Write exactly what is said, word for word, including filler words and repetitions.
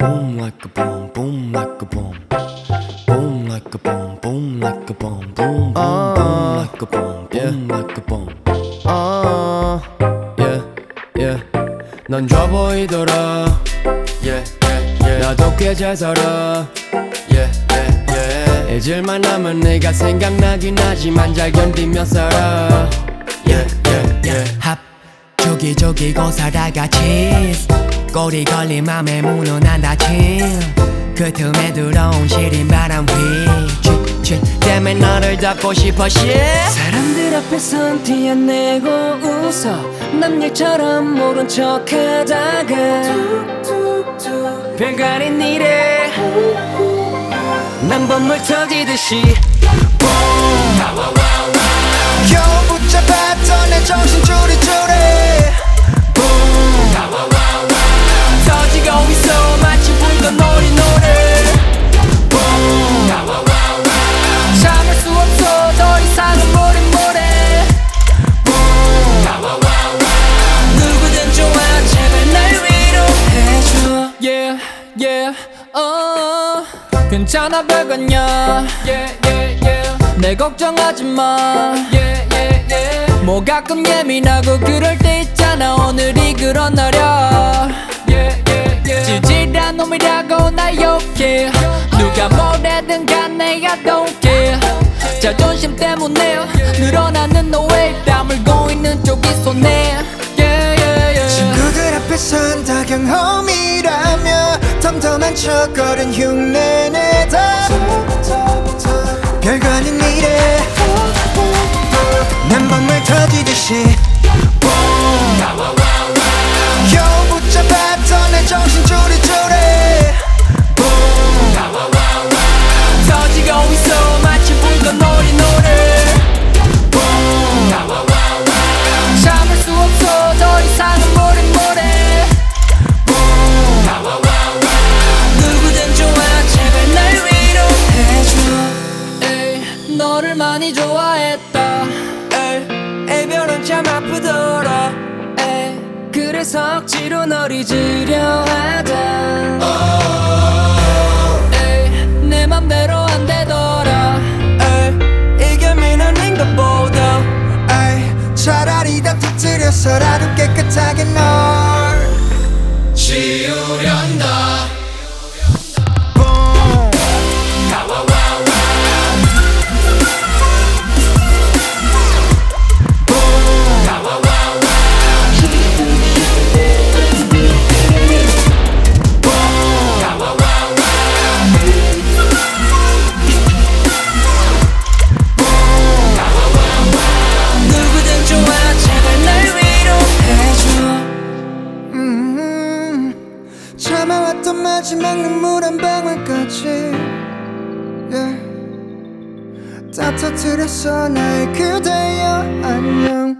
Boom like a boom, boom like a boom. Boom like a boom, boom like a boom. Boom, boom, boom like a boom, boom like a boom. uh, yeah, yeah. 넌 좋아 보이더라. Yeah, yeah, yeah. 나도 꽤 잘 살아. Yeah, yeah, yeah. 잊을만 하면 네가 생각나긴 하지만 잘 견디며 살아. Yeah, yeah, yeah. 합 조기조기고 살다가 치즈 꼬리 걸린 맘에 문은 안 닫힌 그 틈에 들어온 시린 바람 휘 때문에 너를 잡고 싶어 shit. 사람들 앞에선 티 안 내고 웃어 남 일처럼 모른 척 하다가 별거 아닌 일에 난 번물 터지듯이 겨우 붙잡았던 내 정신 쪼리쪼리 터지고 있어 마치 불던 놀이노래 참을 수 없어 더 이상은 모래모래 누구든 좋아 제발 날 위로해줘 Yeah yeah oh 괜찮아 별거냐 Yeah yeah yeah 내 걱정하지 마 Yeah yeah yeah 뭐 가끔 예민하고 그럴 때 있잖아 오늘이 그런 날이야 Yeah yeah yeah 찌질한 놈이라고 날 욕해 누가 뭐래든 간에 I don't care 자존심 때문에 늘어나는 너의 다물고 있는 쪽이 손해 Yeah yeah yeah 친구들 앞에선 다 경험이라며 덤덤한 척거린 흉내내다 별거 아닌 일에 난 번물 터지듯이 겨우 붙잡았던 내 정신 쪼리쪼리 터지고 있어 마치 불던 놀이노래 참을 수 없어 더 이상은 모래모래 누구든 좋아 제발 날 위로해줘 에이, 너를 많이 좋아했다 에이, 이별은 참 아프더라 에이, 그래서 억지로 널 잊으려 하다 에이, 내 맘대로 안 되더라 에이, 이게 미련인 것보다 에이, 차라리 다 터뜨려서라도 깨끗하게 널 지우련다. boom. 누구든 좋아 제발 날 위로해줘 음, 참아왔던 마지막 눈물 한 방울까지 yeah. 다 터뜨렸어 나의 그대여 안녕